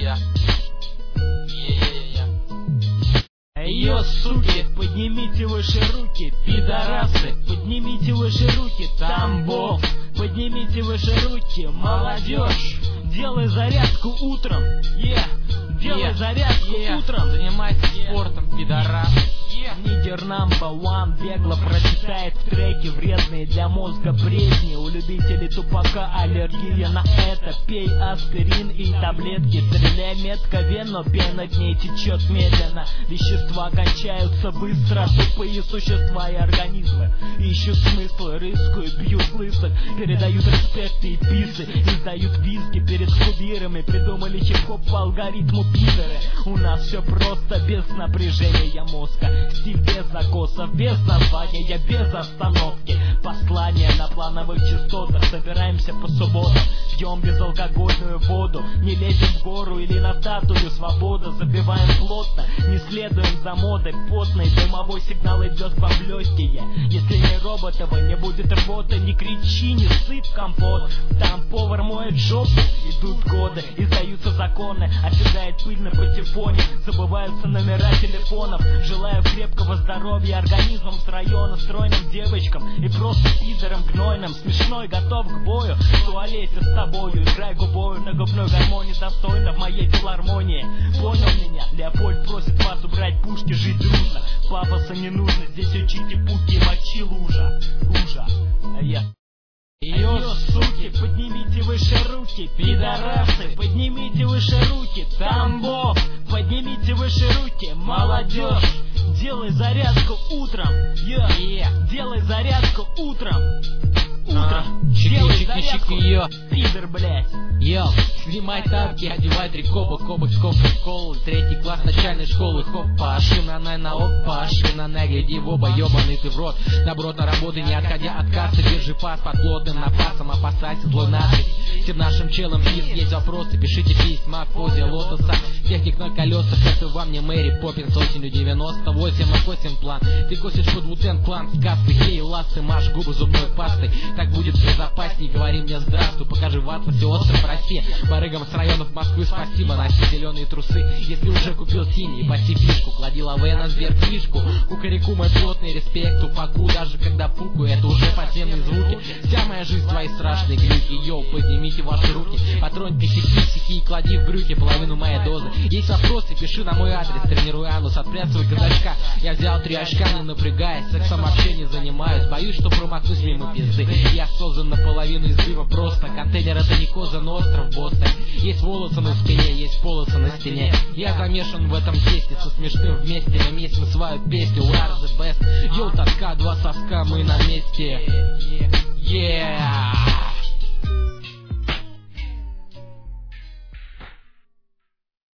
Йо, суки, поднимите выше руки, пидорасы, поднимите выше руки, Тамбов, поднимите выше руки, молодежь, делай зарядку утром, делай зарядку утром, занимайся спортом, пидорас. Нигер number one бегло прочитает треки вредные для мозга бредни. У любителей тупака аллергия на это. Пей аспирин и таблетки, стреляй метко вену, пена дней течет медленно. Вещества кончаются быстро, тупые существа и организмы ищут смыслы, рыскают, бьют лысых, передают респекты и писы, издают визги перед кубирами, придумали хип-хоп по алгоритму пидоры. У нас все просто, без напряжения мозга. Стиль без закосов, без названия, без остановки. Послания на плановых частотах. Собираемся по субботам, пьем безалкогольную воду. Не лезем в гору или на статую свобода. Запиваем плотно, не следуем за модой. Потный дымовой сигнал идет вам в легкие. Если не роботова, не будет рвоты. Не кричи, не сыпь компот. Там повар моет жопу. Идут годы, издаются законы. Оседает пыль на патефоне. Забываются номера телефонов. Желаю крепкого здоровья организмом с района, стройным девочкам и просто пидором гнойным. Смешной, готов к бою, в туалете с тобою. Играй губою на губной гармонии, достойно в моей филармонии. Понял меня? Леопольд просит вас убрать пушки, жить дружно. Пафоса не нужно, здесь учите пуки, мочи лужа. Йо, суки, поднимите выше руки, пидорасы, поднимите выше руки, Тамбов, поднимите выше руки, молодежь, делай зарядку утром, делай зарядку утром, делай зарядку, пидор, блять. Йо, снимай тапки, одевай трико, кобок с кока-колы. 3 класс начальной школы, хопа, шинанай на опа, шинанай, гляди в оба, ебаный ты в рот. Доброт на работы, не отходя от кассы, держи пас под плотным напасом, опасайся злой нации. Всем нашим челам есть вопросы, пишите письма в позе лотоса. Техник на колесах, это вам не Мэри Поппинс, осенью 98, а косим план. Ты косишь под Вутен клан, сказки, клей, ласты, маш губы зубной пастой. Так будет безопасней, говори мне здравствуй, покажи в атласе остров России. Барыгам с районов Москвы спасибо, носи зеленые трусы. Если уже купил синий, паси фишку, клади лаве на сберкнижку. Кукареку мой плотный респект, упаку, даже когда пукаю, это уже подземные звуки. Вся моя жизнь твои страшные глюки, йоу, поднимите ваши руки. Патронь писики и клади в брюки половину моей дозы. Есть вопросы, пиши на мой адрес, тренируй анус, отплясывай казачка. Я взял 3 очка, не напрягаясь, сексом вообще не занимаюсь. Боюсь, что промахнусь мимо пизды. Я создан наполовину из дыма просто. Контейнер это не коза, но остров Бостон. Есть волосы на спине, есть полосы на стене. Я замешан в этом тесте, со смешным вместе. На месте свою песню, we are the best. Йоу, тоска, 2 соска, мы на месте. Yeah.